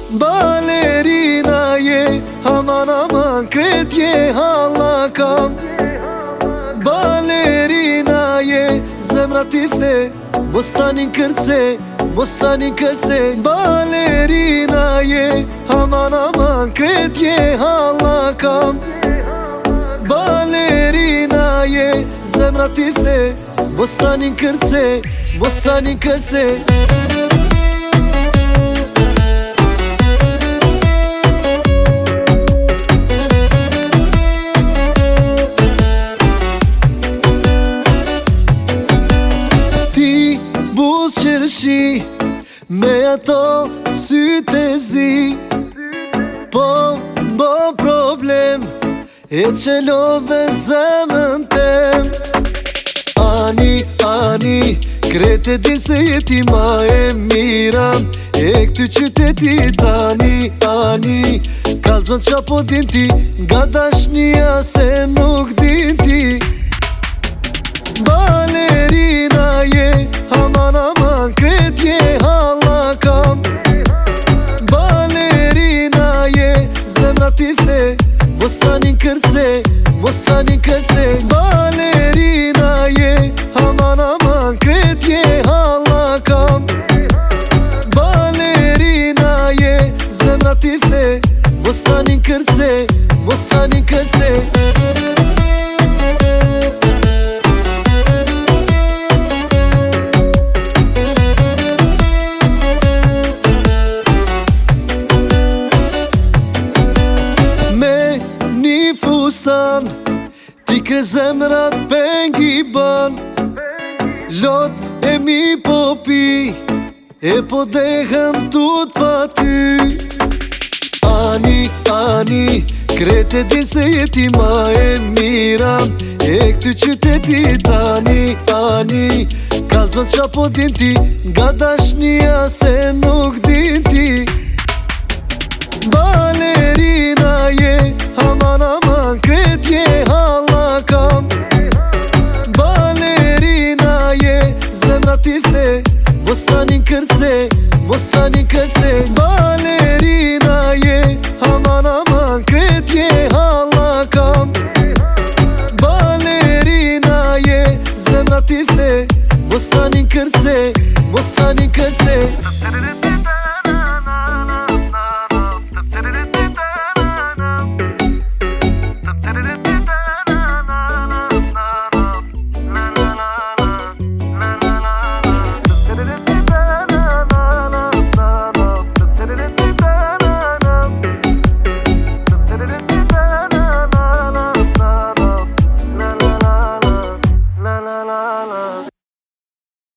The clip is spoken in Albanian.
Balerina je, aman aman kret je halla kam. Balerina je, zemra ti the, mos tani kërce, mos tani kërce. Balerina je, aman aman kret je halla kam. Balerina je, zemra ti the, mos tani kërce, mos tani kërce. Qërshi me ato sytë e zi, po problem e që lodhe zemën tem. Ani, krete din se jeti ma e mira e këty qyteti tani. Kalzon qa po din ti, nga dashnia se nuk din ti. Balerina je, aman aman kret je halla kam. Balerina je, zemra ti the, mos tani kërce, mos tani kërce. Balerina je, aman aman kret je halla kam. Balerina je, zemra ti the, mos tani kërce, mos tani kërce. Ti kre zemrat pengi ban, lot e mi po pi, e po dehem tut pa ty. Ani, krete din se jeti ma e mira e këty qyteti tani. Kalzon qa po din ti, nga dashnia se nuk din ti.